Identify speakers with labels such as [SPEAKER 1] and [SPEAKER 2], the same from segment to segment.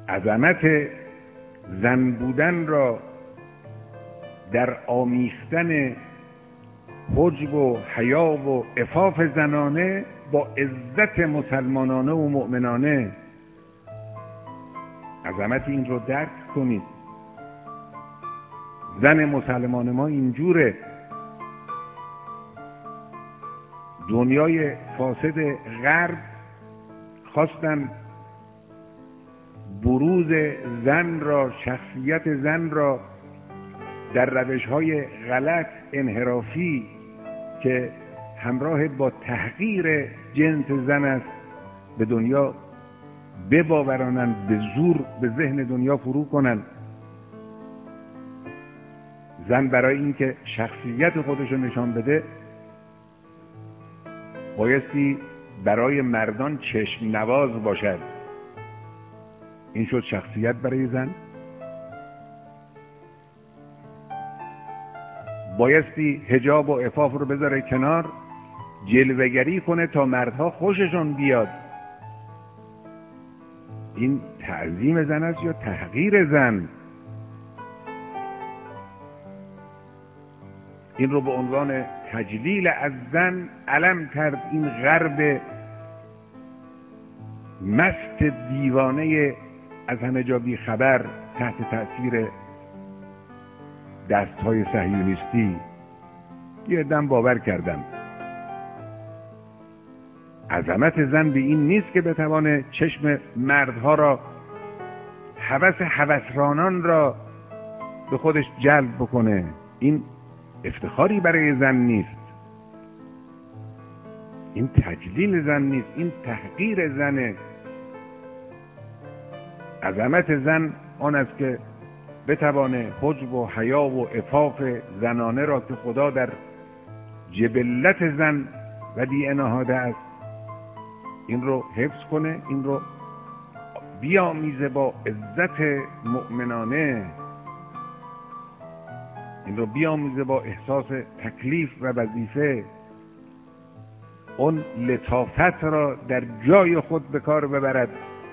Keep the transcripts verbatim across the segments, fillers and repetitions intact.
[SPEAKER 1] عظمت زن بودن را در آمیختن حجب و حیا و عفاف زنانه با عزت مسلمانانه و مؤمنانه. عظمت این رو درک کنید. زن مسلمان ما اینجوره. دنیای فاسد غرب خواستن بروز زن را، شخصیت زن را در روش‌های غلط انحرافی که همراه با تحقیر جنس زن است به دنیا بباورانند، به زور به ذهن دنیا فرو کنند. زن برای اینکه شخصیت خودش رو نشان بده بایستی برای مردان چشم نواز باشد. این شد شخصیت برای زن. بایستی حجاب و عفاف رو بذاره کنار، جلوه‌گری کنه تا مردها خوششون بیاد. این تعظیم زن است یا تحقیر زن؟ این رو به عنوان تجلیل از زن علم کرد این غرب مست دیوانه از همه جا بی خبر تحت تأثیر دستهای صهیونیستی. یه دم باور کردم عظمت زن به این نیست که بتوانه چشم مردها را، هوس هوسرانان را به خودش جلب بکنه. این افتخاری برای زن نیست، این تجلیل زن نیست، این تحقیر زنه. عظمت زن آن است که بتوانه حجب و حیا و عفاف زنانه را که خدا در جبلت زن ودیعه نهاده است این رو حفظ کنه، این رو بیامیزه با عزت مؤمنانه، این رو بیامیزه با احساس تکلیف و وظیفه، اون لطافت را در جای خود به کار ببرد،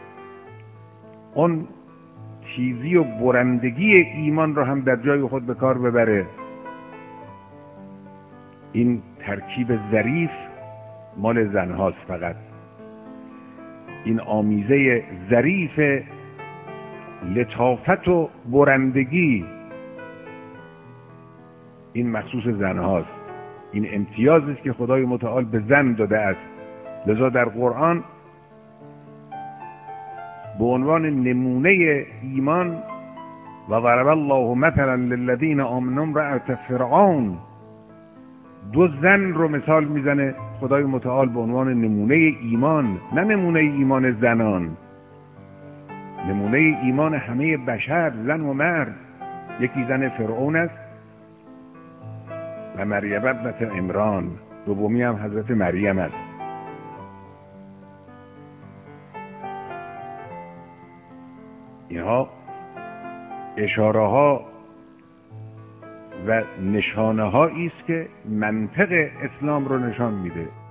[SPEAKER 1] اون تیزی و برندگی ایمان را هم در جای خود به کار ببره. این ترکیب ظریف مال زنهاست فقط. این آمیزه ظریف لطافت و برندگی این مخصوص زنهاست. این امتیازی است که خدای متعال به زن داده است. لذا در قرآن به عنوان نمونه ایمان و ضرب الله مثلا للذین آمنوا امرأة فرعون، دو زن رو مثال میزنه خدای متعال به عنوان نمونه ایمان، نه نمونه ایمان زنان، نمونه ایمان همه بشر، زن و مرد. یکی زن فرعون است و مریم ابنت عمران، دومی هم حضرت مریم است. اینها اشاره ها و نشانه هایی است که منطق اسلام رو نشان میده.